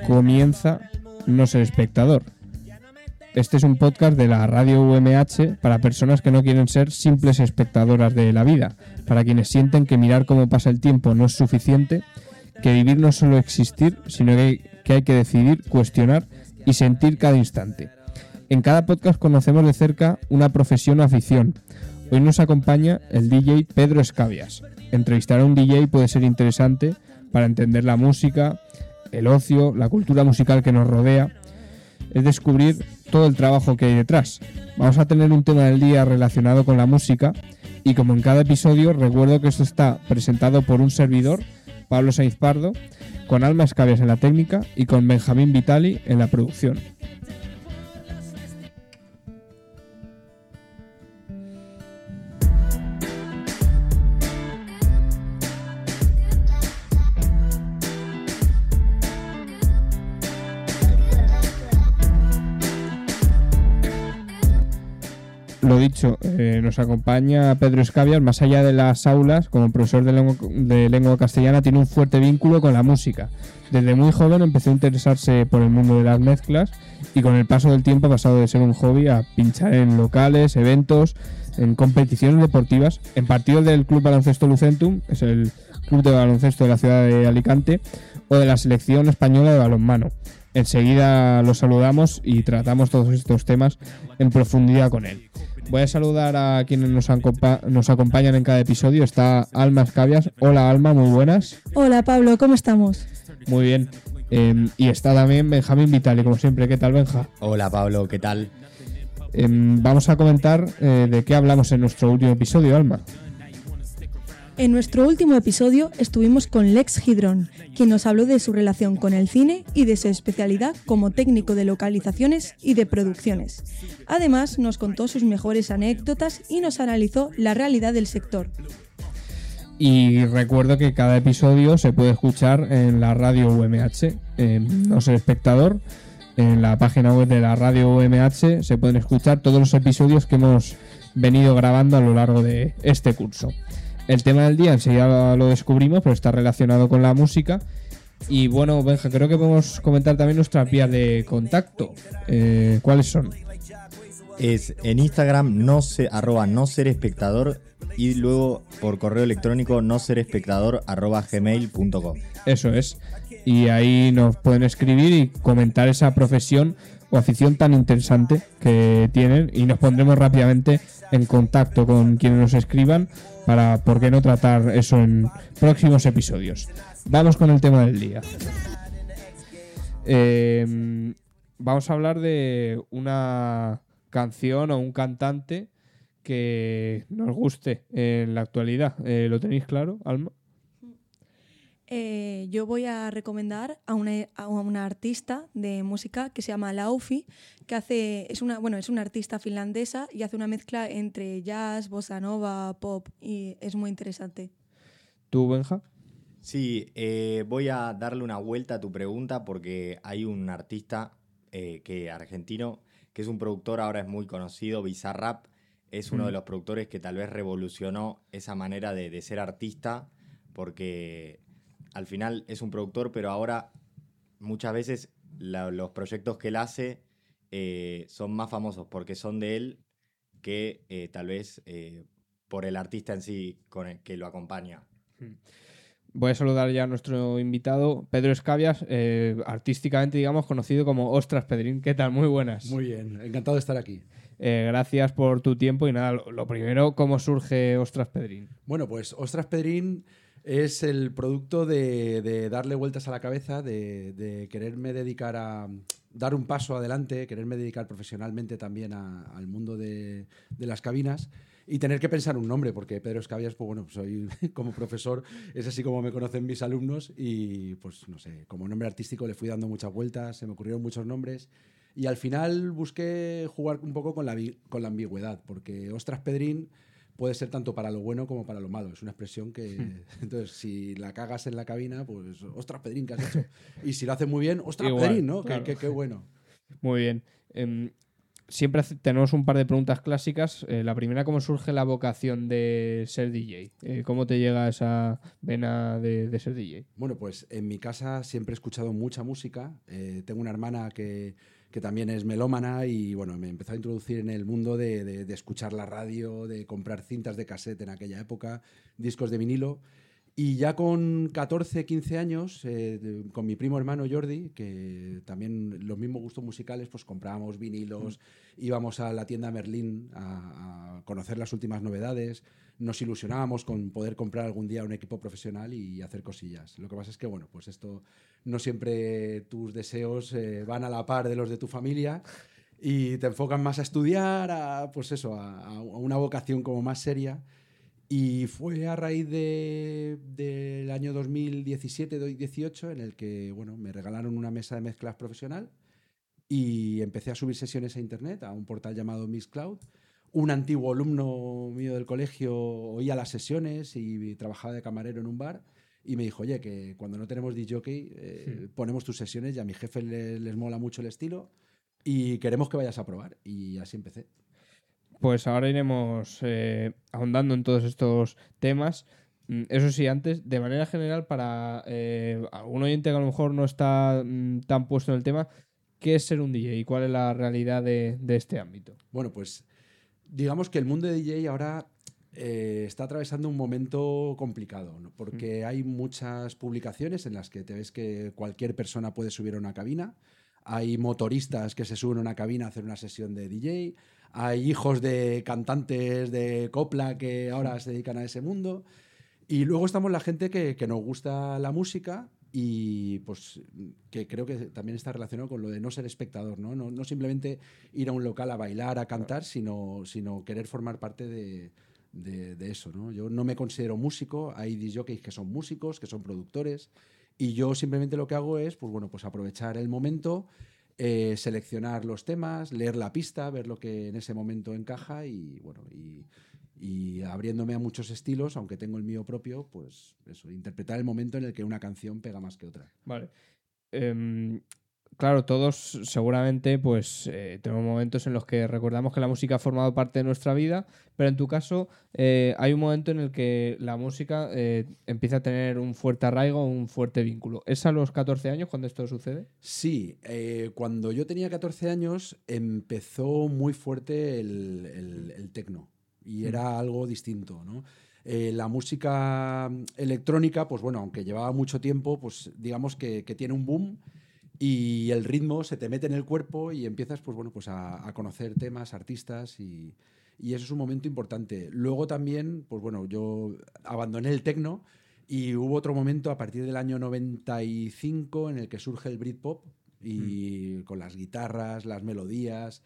Comienza No Ser Espectador. Este es un podcast de la radio UMH para personas que no quieren ser simples espectadoras de la vida, para quienes sienten que mirar cómo pasa el tiempo no es suficiente, que vivir no es solo existir, sino que hay que decidir, cuestionar y sentir cada instante. En cada podcast conocemos de cerca una profesión o afición. Hoy nos acompaña el DJ Pedro Escabias. Entrevistar a un DJ puede ser interesante para entender la música, el ocio, la cultura musical que nos rodea. Es descubrir todo el trabajo que hay detrás. Vamos a tener un tema del día relacionado con la música y como en cada episodio recuerdo que esto está presentado por un servidor, Pablo Sainz Pardo, con Alma Escabias en la técnica y con Benjamín Vitali en la producción. Lo dicho, nos acompaña Pedro Escabias. Más allá de las aulas, como profesor de lengua castellana, tiene un fuerte vínculo con la música. Desde muy joven empezó a interesarse por el mundo de las mezclas y con el paso del tiempo ha pasado de ser un hobby a pinchar en locales, eventos, en competiciones deportivas, en partidos del Club Baloncesto Lucentum, es el club de baloncesto de la ciudad de Alicante, o de la selección española de balonmano. Enseguida lo saludamos y tratamos todos estos temas en profundidad con él. Voy a saludar a quienes nos acompañan en cada episodio. Está Alma Escabias. Hola Alma, muy buenas. Hola Pablo, ¿cómo estamos? Muy bien. Y está también Benjamín Vitali, como siempre. ¿Qué tal, Benja? Hola Pablo, ¿qué tal? Vamos a comentar de qué hablamos en nuestro último episodio, Alma. En nuestro último episodio estuvimos con Lex Gidron, quien nos habló de su relación con el cine y de su especialidad como técnico de localizaciones y de producciones. Además, nos contó sus mejores anécdotas y nos analizó la realidad del sector. Y recuerdo que cada episodio se puede escuchar en la radio UMH, en No Ser Espectador. En la página web de la radio UMH se pueden escuchar todos los episodios que hemos venido grabando a lo largo de este curso. El tema del día enseguida lo descubrimos, pero está relacionado con la música. Y bueno, Benja, creo que podemos comentar también nuestras vías de contacto. ¿Cuáles son? Es en Instagram @noserespectador y luego por correo electrónico noserespectador@gmail.com. Eso es. Y ahí nos pueden escribir y comentar esa profesión o afición tan interesante que tienen y nos pondremos rápidamente en contacto con quienes nos escriban para, ¿por qué no tratar eso en próximos episodios? Vamos con el tema del día. Vamos a hablar de una canción o un cantante que nos guste en la actualidad. ¿Lo tenéis claro, Alma? Yo voy a recomendar a una artista de música que se llama Laufi, que es una artista finlandesa y hace una mezcla entre jazz, bossa nova, pop y es muy interesante. ¿Tú, Benja? Sí, voy a darle una vuelta a tu pregunta porque hay un artista argentino que es un productor, ahora es muy conocido, Bizarrap, es uno de los productores que tal vez revolucionó esa manera de ser artista porque al final es un productor, pero ahora muchas veces los proyectos que él hace son más famosos porque son de él que tal vez por el artista en sí con el que lo acompaña. Voy a saludar ya a nuestro invitado, Pedro Escabias, artísticamente, digamos, conocido como Ostras Pedrín. ¿Qué tal? Muy buenas. Muy bien, encantado de estar aquí. Gracias por tu tiempo y nada, lo primero, ¿cómo surge Ostras Pedrín? Bueno, pues Ostras Pedrín es el producto de darle vueltas a la cabeza, de quererme dedicar a dar un paso adelante, quererme dedicar profesionalmente también al mundo de las cabinas y tener que pensar un nombre, porque Pedro Escabias, pues bueno, soy como profesor, es así como me conocen mis alumnos y pues no sé, como nombre artístico le fui dando muchas vueltas, se me ocurrieron muchos nombres y al final busqué jugar un poco con la ambigüedad, porque Ostras Pedrín puede ser tanto para lo bueno como para lo malo. Es una expresión que... Entonces, si la cagas en la cabina, pues ostras, Pedrín, ¿qué has hecho? Y si lo haces muy bien, ostras, igual, Pedrín, ¿no? Claro. Qué bueno. Muy bien. siempre tenemos un par de preguntas clásicas. La primera, ¿cómo surge la vocación de ser DJ? ¿Cómo te llega esa vena de ser DJ? Bueno, pues en mi casa siempre he escuchado mucha música. Tengo una hermana que también es melómana y bueno, me empezó a introducir en el mundo de escuchar la radio, de comprar cintas de cassette en aquella época, discos de vinilo. Y ya con 14, 15 años, con mi primo hermano Jordi, que también los mismos gustos musicales, pues comprábamos vinilos, íbamos a la tienda Merlín a conocer las últimas novedades, nos ilusionábamos con poder comprar algún día un equipo profesional y hacer cosillas. Lo que pasa es que, bueno, pues esto no siempre tus deseos van a la par de los de tu familia y te enfocan más a estudiar, pues eso, a una vocación como más seria. Y fue a raíz del año 2017-18 en el que bueno, me regalaron una mesa de mezclas profesional y empecé a subir sesiones a internet, a un portal llamado Mixcloud. Un antiguo alumno mío del colegio oía las sesiones y trabajaba de camarero en un bar y me dijo, oye, que cuando no tenemos DJ, ponemos tus sesiones y a mi jefe les mola mucho el estilo y queremos que vayas a probar. Y así empecé. Pues ahora iremos ahondando en todos estos temas. Eso sí, antes, de manera general, para algún oyente que a lo mejor no está tan puesto en el tema, ¿qué es ser un DJ y cuál es la realidad de este ámbito? Bueno, pues digamos que el mundo de DJ ahora está atravesando un momento complicado, ¿no? Porque hay muchas publicaciones en las que te ves que cualquier persona puede subir a una cabina. Hay motoristas que se suben a una cabina a hacer una sesión de DJ. Hay hijos de cantantes de copla que ahora se dedican a ese mundo. Y luego estamos la gente que nos gusta la música y pues que creo que también está relacionado con lo de no ser espectador, ¿no? No simplemente ir a un local a bailar, a cantar, sino querer formar parte de eso, ¿no? Yo no me considero músico, hay discjockeys que son músicos, que son productores, y yo simplemente lo que hago es, pues bueno, pues aprovechar el momento, seleccionar los temas, leer la pista, ver lo que en ese momento encaja y bueno, y abriéndome a muchos estilos, aunque tengo el mío propio, pues eso, interpretar el momento en el que una canción pega más que otra. Vale. Claro, todos seguramente pues tenemos momentos en los que recordamos que la música ha formado parte de nuestra vida, pero en tu caso hay un momento en el que la música empieza a tener un fuerte arraigo, un fuerte vínculo. ¿Es a los 14 años cuando esto sucede? Sí, cuando yo tenía 14 años empezó muy fuerte el techno y era algo distinto, ¿no? La música electrónica, pues bueno, aunque llevaba mucho tiempo, pues digamos que tiene un boom y el ritmo se te mete en el cuerpo y empiezas pues bueno, pues a conocer temas, artistas y eso es un momento importante. Luego también, pues bueno, yo abandoné el techno y hubo otro momento a partir del año 95 en el que surge el Britpop y con las guitarras, las melodías.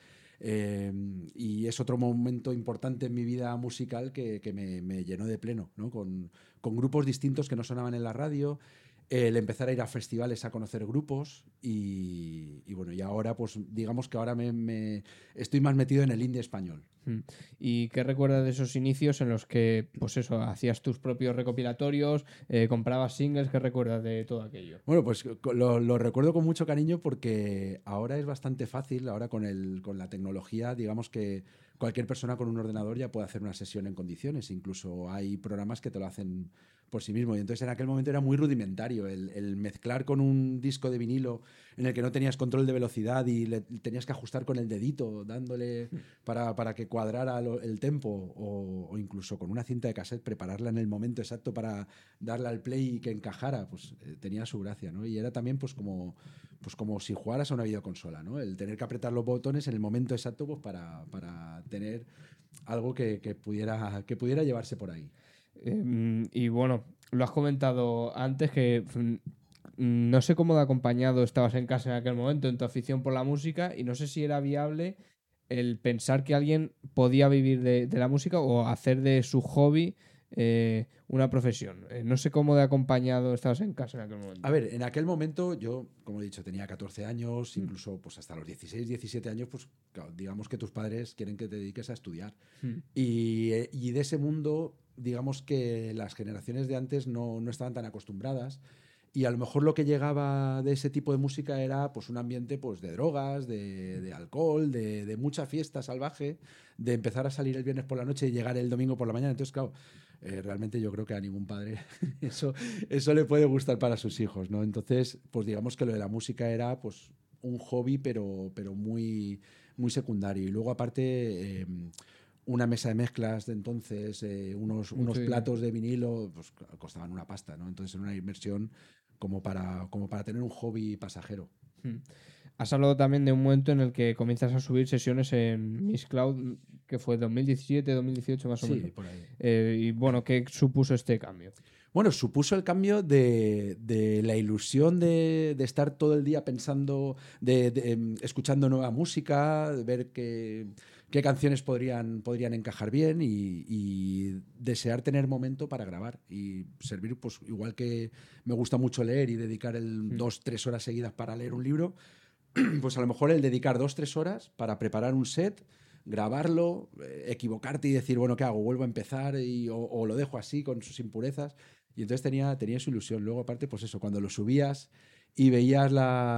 Y es otro momento importante en mi vida musical que me llenó de pleno, ¿no? Con grupos distintos que no sonaban en la radio, el empezar a ir a festivales a conocer grupos y bueno, y ahora pues digamos que ahora me estoy más metido en el indie español. ¿Y qué recuerdas de esos inicios en los que, pues eso, hacías tus propios recopilatorios, comprabas singles? ¿Qué recuerdas de todo aquello? Bueno, pues lo recuerdo con mucho cariño porque ahora es bastante fácil, ahora con la tecnología, digamos que cualquier persona con un ordenador ya puede hacer una sesión en condiciones, incluso hay programas que te lo hacen por sí mismo. Y entonces en aquel momento era muy rudimentario el mezclar con un disco de vinilo en el que no tenías control de velocidad y tenías que ajustar con el dedito, dándole para que cuadrara el tempo, o incluso con una cinta de cassette prepararla en el momento exacto para darle al play y que encajara, pues tenía su gracia, ¿no? Y era también pues como si jugaras a una videoconsola, ¿no? El tener que apretar los botones en el momento exacto pues para tener algo que pudiera llevarse por ahí. Y bueno, lo has comentado antes que no sé cómo de acompañado estabas en casa en aquel momento en tu afición por la música y no sé si era viable el pensar que alguien podía vivir de la música o hacer de su hobby una profesión. No sé cómo de acompañado estabas en casa en aquel momento. A ver, en aquel momento yo, como he dicho, tenía 14 años, incluso pues hasta los 16, 17 años, pues claro, digamos que tus padres quieren que te dediques a estudiar. Y de ese mundo, digamos que las generaciones de antes no estaban tan acostumbradas y a lo mejor lo que llegaba de ese tipo de música era pues un ambiente pues de drogas, de alcohol, de mucha fiesta salvaje, de empezar a salir el viernes por la noche y llegar el domingo por la mañana. Entonces, claro, realmente yo creo que a ningún padre eso le puede gustar para sus hijos, ¿no? Entonces, pues digamos que lo de la música era pues un hobby, pero muy, muy secundario. Y luego, aparte, una mesa de mezclas de entonces, unos Sí. platos de vinilo, pues costaban una pasta, ¿no? Entonces era una inversión como para tener un hobby pasajero. Has hablado también de un momento en el que comienzas a subir sesiones en Miss Cloud, que fue 2017, 2018 más o Sí, menos. por ahí. Y bueno, ¿qué supuso este cambio? Bueno, supuso el cambio de la ilusión de estar todo el día pensando, escuchando nueva música, de ver qué canciones podrían encajar bien y desear tener momento para grabar y servir, pues igual que me gusta mucho leer y dedicar 2-3 horas seguidas para leer un libro, pues a lo mejor el dedicar 2-3 horas para preparar un set, grabarlo, equivocarte y decir, bueno, ¿qué hago? ¿Vuelvo a empezar o lo dejo así con sus impurezas? Y entonces tenía su ilusión. Luego, aparte, pues eso, cuando lo subías y veías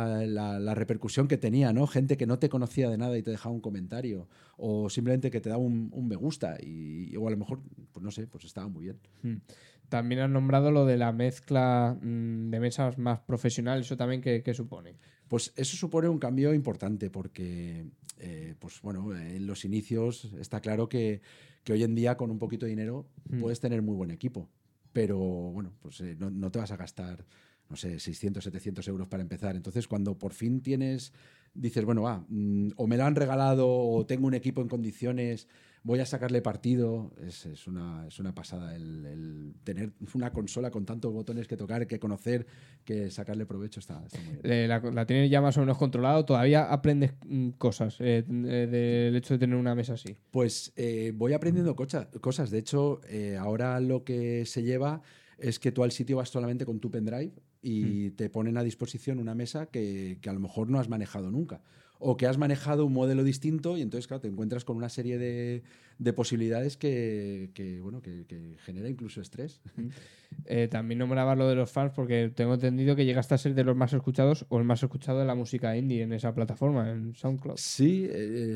la repercusión que tenía, ¿no? Gente que no te conocía de nada y te dejaba un comentario, o simplemente que te daba un me gusta, o a lo mejor, pues no sé, pues estaba muy bien. También has nombrado lo de la mezcla de mesas más profesional, ¿eso también qué supone? Pues eso supone un cambio importante porque, pues bueno, en los inicios está claro que hoy en día con un poquito de dinero puedes tener muy buen equipo, pero bueno, pues no te vas a gastar, no sé, 600, 700 euros para empezar. Entonces, cuando por fin dices, bueno, o me lo han regalado o tengo un equipo en condiciones, voy a sacarle partido, es una pasada el tener una consola con tantos botones que tocar, que conocer, que sacarle provecho está muy bien. La tienes ya más o menos controlado, todavía aprendes cosas del hecho de tener una mesa así. Pues voy aprendiendo cosas. De hecho, ahora lo que se lleva es que tú al sitio vas solamente con tu pendrive y te ponen a disposición una mesa que a lo mejor no has manejado nunca. O que has manejado un modelo distinto y entonces, claro, te encuentras con una serie de posibilidades que genera incluso estrés. También nombrabas lo de los fans porque tengo entendido que llegaste a ser de los más escuchados o el más escuchado de la música indie en esa plataforma, en SoundCloud. Sí,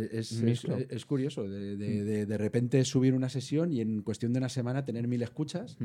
es curioso. De repente subir una sesión y en cuestión de una semana tener 1000 escuchas.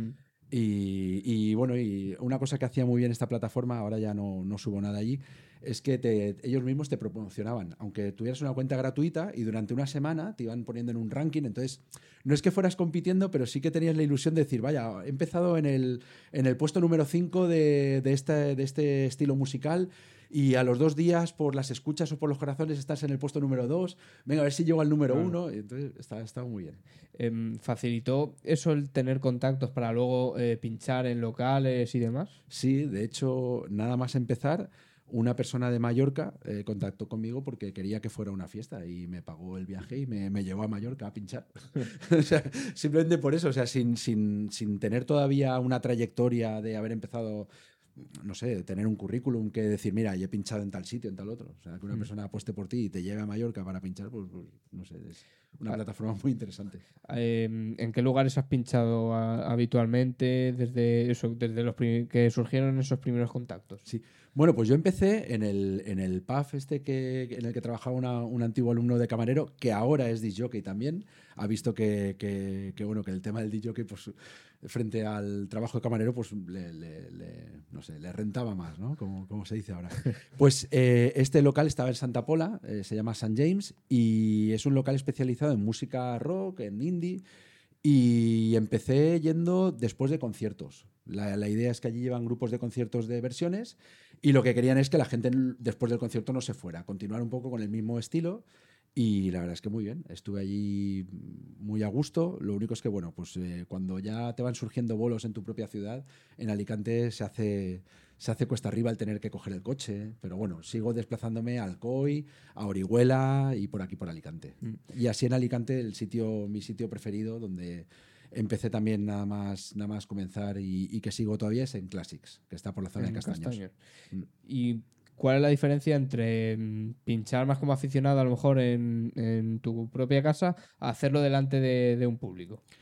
Y bueno, y una cosa que hacía muy bien esta plataforma, ahora ya no subo nada allí, es que ellos mismos te promocionaban, aunque tuvieras una cuenta gratuita y durante una semana te iban poniendo en un ranking. Entonces, no es que fueras compitiendo, pero sí que tenías la ilusión de decir, vaya, he empezado en el puesto número 5 de este estilo musical y a los 2 días, por las escuchas o por los corazones, estás en el puesto número 2. Venga, a ver si llego al número 1. Entonces, está muy bien. ¿Facilitó eso el tener contactos para luego pinchar en locales y demás? Sí, de hecho, nada más empezar, una persona de Mallorca contactó conmigo porque quería que fuera una fiesta y me pagó el viaje y me llevó a Mallorca a pinchar. O sea, simplemente por eso, o sea, sin tener todavía una trayectoria de haber empezado, no sé, tener un currículum que decir, mira, yo he pinchado en tal sitio, en tal otro. O sea, que una persona apueste por ti y te lleve a Mallorca para pinchar, pues no sé, es una plataforma muy interesante. ¿En qué lugares has pinchado habitualmente desde los que surgieron esos primeros contactos? Sí. Bueno, pues yo empecé en el pub en el que trabajaba un antiguo alumno de camarero, que ahora es disc jockey también. Ha visto que el tema del disc jockey, pues, frente al trabajo de camarero, pues no sé, le rentaba más, ¿no? Como se dice ahora. Pues este local estaba en Santa Pola, se llama St. James, y es un local especializado en música rock, en indie. Y empecé yendo después de conciertos. La idea es que allí llevan grupos de conciertos de versiones y lo que querían es que la gente después del concierto no se fuera, continuar un poco con el mismo estilo y la verdad es que muy bien. Estuve allí muy a gusto. Lo único es que, bueno, pues cuando ya te van surgiendo bolos en tu propia ciudad, en Alicante se hace cuesta arriba el tener que coger el coche, pero bueno, sigo desplazándome a Alcoy, a Orihuela y por aquí por Alicante. Y así en Alicante mi sitio preferido donde empecé también nada más comenzar y que sigo todavía es en Classics, que está por la zona de Castaños. ¿Y cuál es la diferencia entre pinchar más como aficionado a lo mejor en tu propia casa a hacerlo delante de un público?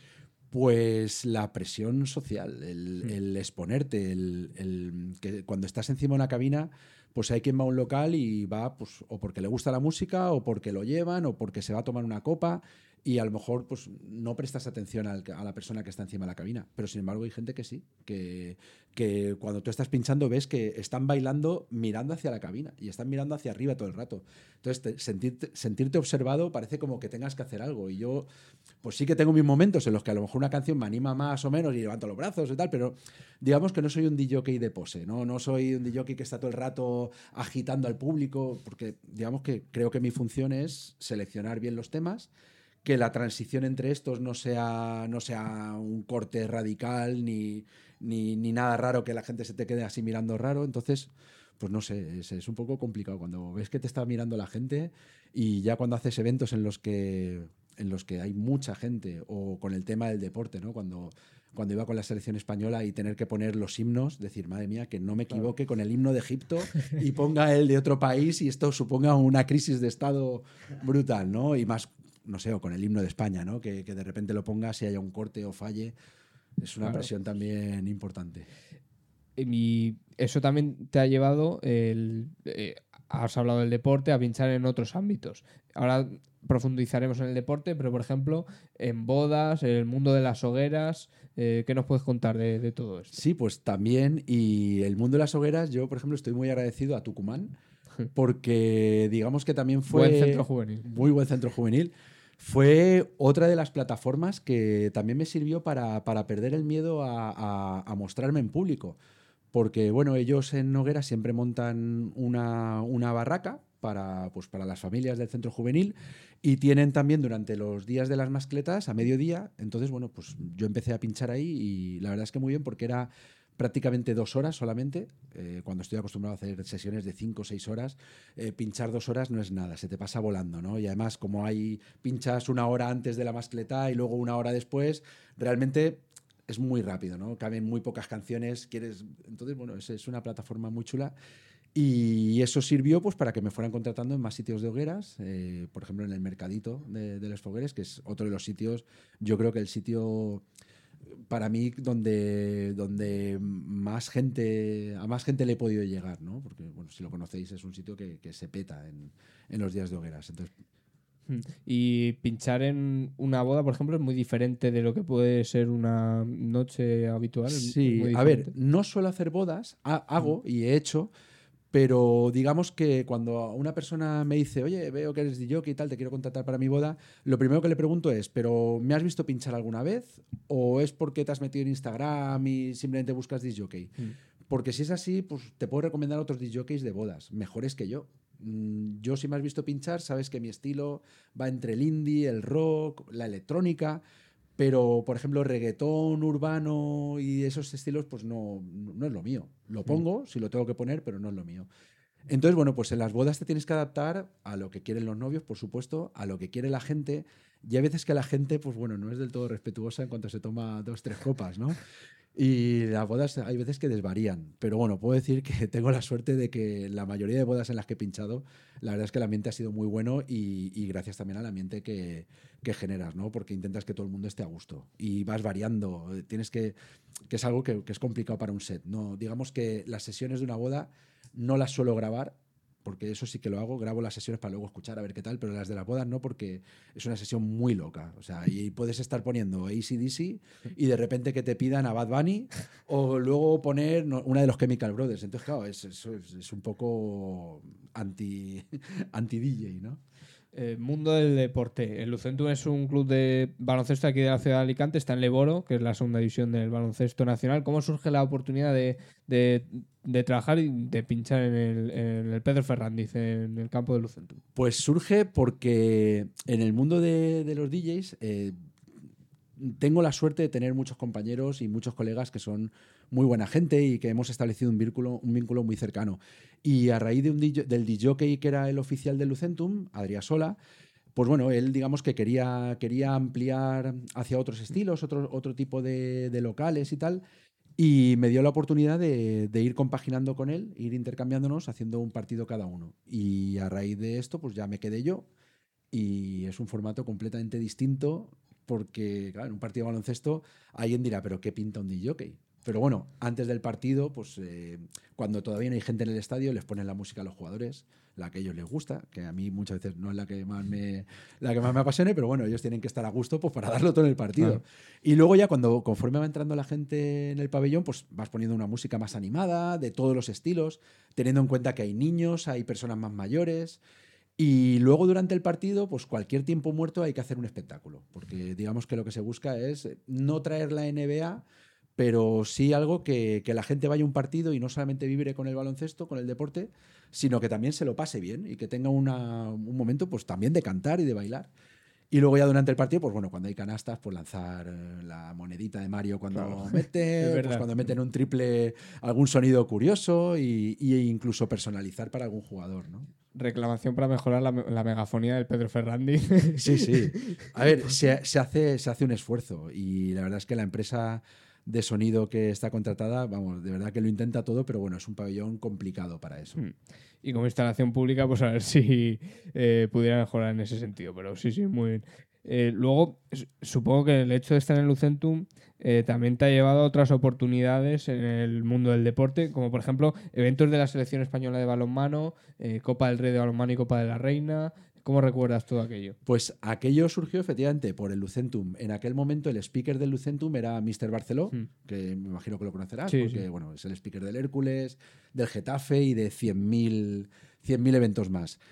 Pues la presión social, el exponerte, que cuando estás encima de una cabina, pues hay quien va a un local y va pues, o porque le gusta la música, o porque lo llevan, o porque se va a tomar una copa, y a lo mejor pues no prestas atención a la persona que está encima de la cabina. Pero sin embargo hay gente que sí, que cuando tú estás pinchando ves que están bailando mirando hacia la cabina y están mirando hacia arriba todo el rato. Entonces sentirte observado parece como que tengas que hacer algo. Y yo pues sí que tengo mis momentos en los que a lo mejor una canción me anima más o menos y levanto los brazos y tal, pero digamos que no soy un DJ de pose, no soy un DJ que está todo el rato agitando al público, porque digamos que creo que mi función es seleccionar bien los temas, que la transición entre estos no sea un corte radical ni nada raro que la gente se te quede así mirando raro. Entonces, pues no sé, es un poco complicado cuando ves que te está mirando la gente, y ya cuando haces eventos en los que hay mucha gente, o con el tema del deporte, ¿no? Cuando iba con la selección española y tener que poner los himnos, decir, madre mía, que no me equivoque con el himno de Egipto y ponga el de otro país y esto suponga una crisis de estado brutal, ¿no? Y más, no sé, o con el himno de España, ¿no? Que de repente lo pongas y haya un corte o falle. Es una presión también importante. Y eso también te ha llevado, has hablado del deporte, a pinchar en otros ámbitos. Ahora profundizaremos en el deporte, pero por ejemplo, en bodas, en el mundo de las hogueras, ¿qué nos puedes contar de todo esto? Sí, pues también, y el mundo de las hogueras, yo por ejemplo estoy muy agradecido a Tucumán, porque digamos que también fue... Buen centro juvenil. Muy buen centro juvenil. Fue otra de las plataformas que también me sirvió para perder el miedo a mostrarme en público. Porque, bueno, ellos en Noguera siempre montan una barraca para las familias del centro juvenil, y tienen también durante los días de las mascletas a mediodía. Entonces, bueno, pues yo empecé a pinchar ahí y la verdad es que muy bien, porque era prácticamente 2 horas solamente. Cuando estoy acostumbrado a hacer sesiones de 5 o 6 horas, pinchar 2 horas no es nada, se te pasa volando, ¿no? Y además, como pinchas 1 hora antes de la mascleta y luego 1 hora después, realmente es muy rápido, ¿no? Caben muy pocas canciones, entonces, bueno, es una plataforma muy chula. Y eso sirvió pues para que me fueran contratando en más sitios de hogueras, por ejemplo en el Mercadito de Les Fogueres, que es otro de los sitios, yo creo que el sitio para mí donde a más gente le he podido llegar, ¿no? Porque, bueno, si lo conocéis, es un sitio que se peta en los días de hogueras. Entonces, y pinchar en una boda, por ejemplo, es muy diferente de lo que puede ser una noche habitual. Sí, a ver, no suelo hacer bodas, hago y he hecho, pero digamos que cuando una persona me dice, oye, veo que eres DJ y tal, te quiero contratar para mi boda, lo primero que le pregunto es, ¿pero me has visto pinchar alguna vez? ¿O es porque te has metido en Instagram y simplemente buscas DJ? Porque si es así, pues te puedo recomendar otros DJs de bodas, mejores que yo. Yo, si me has visto pinchar, sabes que mi estilo va entre el indie, el rock, la electrónica, pero, por ejemplo, reggaetón, urbano y esos estilos, pues no es lo mío. Lo pongo, si lo tengo que poner, pero no es lo mío. Entonces, bueno, pues en las bodas te tienes que adaptar a lo que quieren los novios, por supuesto, a lo que quiere la gente, y hay veces que la gente, pues bueno, no es del todo respetuosa en cuanto se toma 2 o 3 copas, ¿no? Y las bodas hay veces que desvarían, pero bueno, puedo decir que tengo la suerte de que la mayoría de bodas en las que he pinchado, la verdad es que el ambiente ha sido muy bueno, y gracias también al ambiente que generas, ¿no? Porque intentas que todo el mundo esté a gusto y vas variando, que es algo que es complicado para un set, ¿no? Digamos que las sesiones de una boda no las suelo grabar, porque eso sí que lo hago, grabo las sesiones para luego escuchar a ver qué tal, pero las de las bodas no, porque es una sesión muy loca. O sea, y puedes estar poniendo AC/DC y de repente que te pidan a Bad Bunny, o luego poner una de los Chemical Brothers. Entonces, claro, es un poco anti-DJ, ¿no? Mundo del deporte. El Lucentum es un club de baloncesto aquí de la ciudad de Alicante, está en Leboro, que es la segunda división del baloncesto nacional. ¿Cómo surge la oportunidad de trabajar y de pinchar en el Pedro Ferrandiz, en el campo del Lucentum? Pues surge porque en el mundo de los DJs tengo la suerte de tener muchos compañeros y muchos colegas que son muy buena gente y que hemos establecido un vínculo muy cercano. Y a raíz del DJ que era el oficial del Lucentum, Adrià Sola, pues bueno, él digamos que quería ampliar hacia otros estilos, otro tipo de locales y tal, y me dio la oportunidad de ir compaginando con él, ir intercambiándonos, haciendo un partido cada uno. Y a raíz de esto, pues ya me quedé yo, y es un formato completamente distinto, porque, claro, en un partido de baloncesto alguien dirá, ¿pero qué pinta un DJ? Pero bueno, antes del partido, pues cuando todavía no hay gente en el estadio, les ponen la música a los jugadores, la que a ellos les gusta, que a mí muchas veces no es la que más me apasione, pero bueno, ellos tienen que estar a gusto pues, para darlo todo en el partido. Claro. Y luego ya conforme va entrando la gente en el pabellón, pues vas poniendo una música más animada, de todos los estilos, teniendo en cuenta que hay niños, hay personas más mayores. Y luego durante el partido, pues cualquier tiempo muerto hay que hacer un espectáculo, porque digamos que lo que se busca es no traer la NBA, pero sí algo que la gente vaya a un partido y no solamente vibre con el baloncesto, con el deporte, sino que también se lo pase bien y que tenga un momento pues también de cantar y de bailar. Y luego ya durante el partido, pues bueno, cuando hay canastas, pues lanzar la monedita de Mario cuando Claro. Es mete, pues verdad. cuando meten un triple, algún sonido curioso y incluso personalizar para algún jugador, ¿no? Reclamación para mejorar la megafonía del Pedro Ferrandi. Sí, sí. A ver, se hace un esfuerzo y la verdad es que la empresa de sonido que está contratada, vamos, de verdad que lo intenta todo, pero bueno, es un pabellón complicado para eso. Y como instalación pública, pues a ver si pudiera mejorar en ese sentido. Pero sí, sí, muy bien. Luego, supongo que el hecho de estar en el Lucentum también te ha llevado a otras oportunidades en el mundo del deporte, como por ejemplo eventos de la selección española de balonmano, Copa del Rey de balonmano y Copa de la Reina. ¿Cómo recuerdas todo aquello? Pues aquello surgió efectivamente por el Lucentum. En aquel momento el speaker del Lucentum era Mr. Barceló, que me imagino que lo conocerás, Sí, porque sí. bueno, es el speaker del Hércules, del Getafe y de 100.000 eventos más.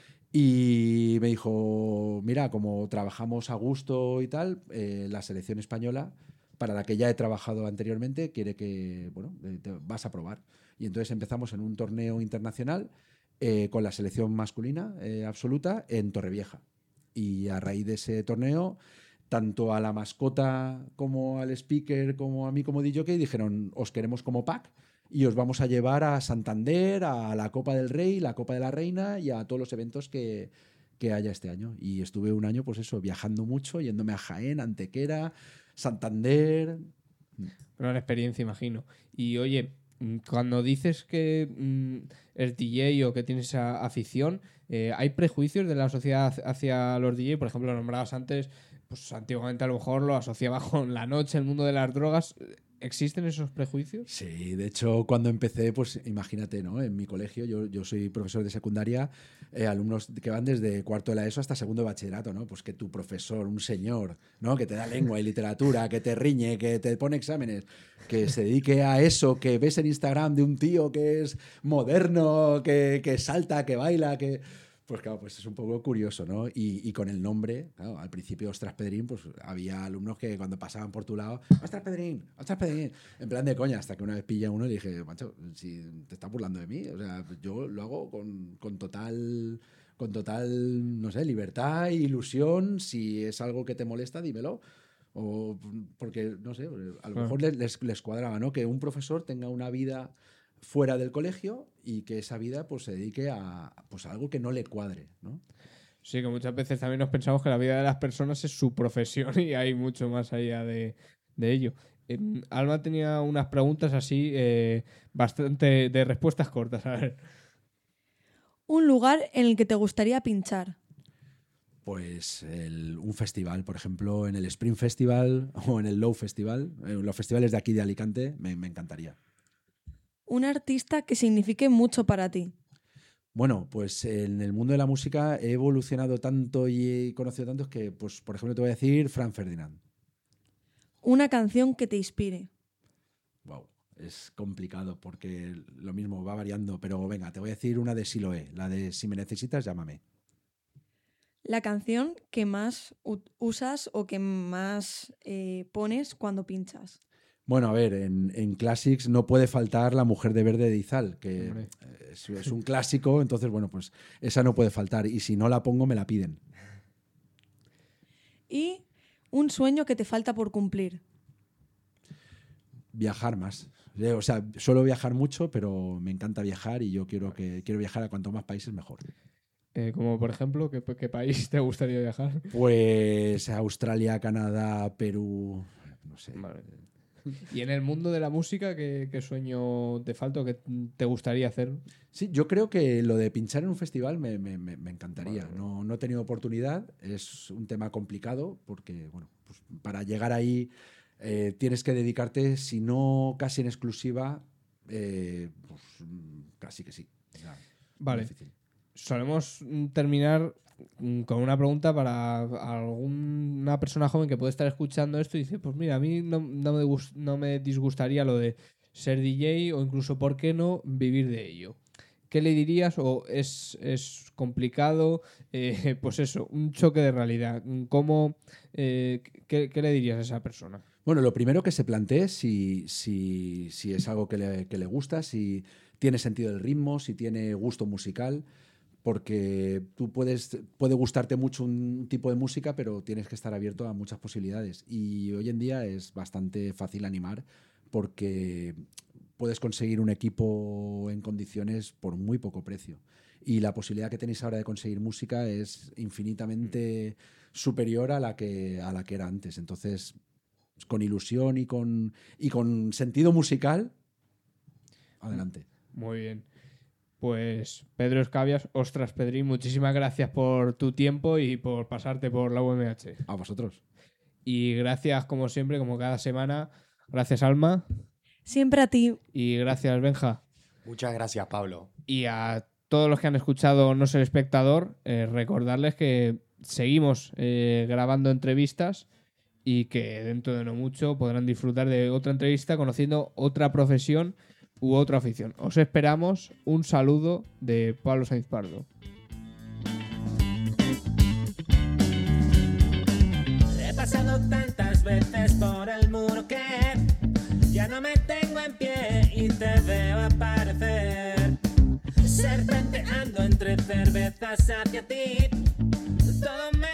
Y me dijo, mira, como trabajamos a gusto y tal, la selección española, para la que ya he trabajado anteriormente, quiere que, bueno, te vas a probar. Y entonces empezamos en un torneo internacional con la selección masculina absoluta en Torrevieja. Y a raíz de ese torneo, tanto a la mascota como al speaker, como a mí como DJ, dijeron, os queremos como pack y os vamos a llevar a Santander, a la Copa del Rey, la Copa de la Reina y a todos los eventos que haya este año. Y estuve un año, pues eso, viajando mucho, yéndome a Jaén, Antequera, Santander. Gran experiencia, imagino. Y oye, cuando dices que eres DJ o que tienes esa afición, ¿hay prejuicios de la sociedad hacia los DJ? Por ejemplo, nombrabas antes, pues antiguamente a lo mejor lo asociaba con la noche, el mundo de las drogas. ¿Existen esos prejuicios? Sí, de hecho, cuando empecé, pues imagínate, ¿no? En mi colegio, yo soy profesor de secundaria, alumnos que van desde cuarto de la ESO hasta segundo de bachillerato, ¿no? Pues que tu profesor, un señor, ¿no? Que te da lengua y literatura, que te riñe, que te pone exámenes, que se dedique a eso que ves en Instagram de un tío que es moderno, que salta, que baila, que... Pues claro, pues es un poco curioso, ¿no? Y con el nombre, claro, al principio, Ostras Pedrín, pues había alumnos que cuando pasaban por tu lado, Ostras Pedrín, en plan de coña, hasta que una vez pillé a uno y le dije, macho, si te estás burlando de mí, o sea, yo lo hago con total, no sé, libertad e ilusión, si es algo que te molesta, dímelo. O porque, no sé, a lo mejor les cuadraba, ¿no? Que un profesor tenga una vida fuera del colegio y que esa vida pues se dedique a pues algo que no le cuadre, ¿no? Sí, que muchas veces también nos pensamos que la vida de las personas es su profesión y hay mucho más allá de ello. Alma tenía unas preguntas así bastante de respuestas cortas. A ver. Un lugar en el que te gustaría pinchar. Pues un festival, por ejemplo, en el Spring Festival o en el Low Festival, los festivales de aquí de Alicante, me encantaría. Un artista que signifique mucho para ti. Bueno, pues en el mundo de la música he evolucionado tanto y he conocido tantos que, pues, por ejemplo, te voy a decir Frank Ferdinand. Una canción que te inspire. Wow, es complicado porque lo mismo va variando, pero venga, te voy a decir una de Siloé, la de Si me necesitas, llámame. La canción que más usas o que más pones cuando pinchas. Bueno, a ver, en Classics no puede faltar La mujer de verde de Izal, que es un clásico, entonces, bueno, pues esa no puede faltar. Y si no la pongo, me la piden. Y un sueño que te falta por cumplir. Viajar más. O sea, suelo viajar mucho, pero me encanta viajar y yo quiero viajar a cuanto más países mejor. Como por ejemplo, ¿qué país te gustaría viajar? Pues Australia, Canadá, Perú, no sé. Vale. ¿Y en el mundo de la música qué sueño te falta o qué te gustaría hacer? Sí, yo creo que lo de pinchar en un festival me encantaría. No he tenido oportunidad, es un tema complicado porque, bueno, pues para llegar ahí tienes que dedicarte, si no casi en exclusiva, pues casi que sí. O sea, Vale. difícil. Solemos terminar con una pregunta para alguna persona joven que puede estar escuchando esto y dice, pues mira, a mí no me disgustaría lo de ser DJ o incluso, ¿por qué no vivir de ello? ¿Qué le dirías? ¿O es complicado? Pues eso, un choque de realidad. ¿Qué le dirías a esa persona? Bueno, lo primero que se plantee si es algo que le gusta, si tiene sentido el ritmo, si tiene gusto musical, porque puede gustarte mucho un tipo de música, pero tienes que estar abierto a muchas posibilidades. Y hoy en día es bastante fácil animar porque puedes conseguir un equipo en condiciones por muy poco precio. Y la posibilidad que tenéis ahora de conseguir música es infinitamente superior a la que era antes. Entonces, con ilusión y con sentido musical, adelante. Muy bien. Pues Pedro Escabias, ostras Pedrín, muchísimas gracias por tu tiempo y por pasarte por la UMH. A vosotros. Y gracias como siempre, como cada semana. Gracias Alma. Siempre a ti. Y gracias Benja. Muchas gracias, Pablo. Y a todos los que han escuchado No Ser Espectador, recordarles que seguimos grabando entrevistas y que dentro de no mucho podrán disfrutar de otra entrevista conociendo otra profesión u otra afición. Os esperamos. Un saludo de Pablo Sainz Pardo. He pasado tantas veces por el muro que ya no me tengo en pie y te veo aparecer, serpenteando entre cervezas hacia ti. Todo me